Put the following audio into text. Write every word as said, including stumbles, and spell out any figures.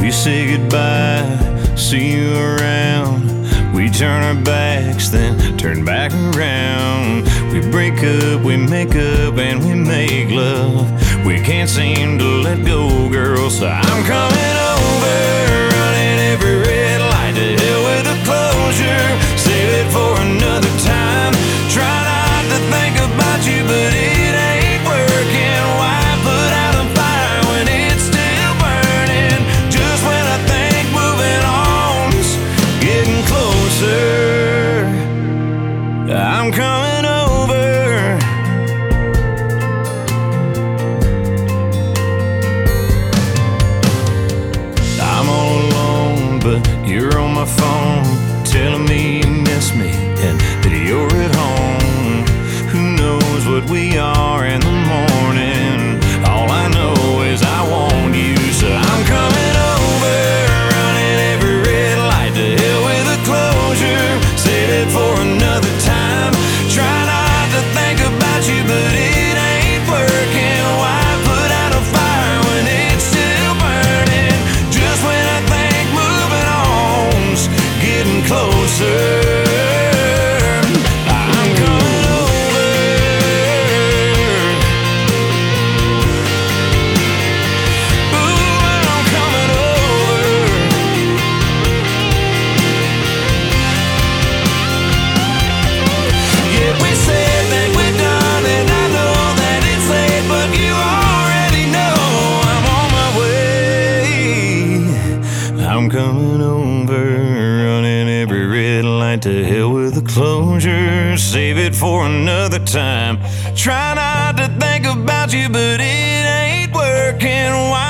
We say goodbye, see you around. We turn our backs, then turn back around. We break up, we make up, and we make love. We can't seem to let go, girl, so I'm coming over, running every red light. To hell with the closure, save it for another time. Try not to think about you, but it ain't working. Why put out a fire when it's still burning? Just when I think moving on's getting closer, I'm coming over. I'm all alone, but you're on my phone, telling me you miss me and that you're at home. Who knows what we are in the morning? All I know is I want you, so I'm coming over, running every red light. To hell with the closure, save it for another time. Try not to think about you, but it ain't working. Why put out a fire when it's still burning? Just when I think moving on's getting closer, I'm coming over. Ooh, I'm coming over. Yeah, we said that we're done, and I know that it's late, but you already know I'm on my way. I'm coming over, running every red light. To hell with the closure, save it for another time. Try not to think about you, but it ain't working. Why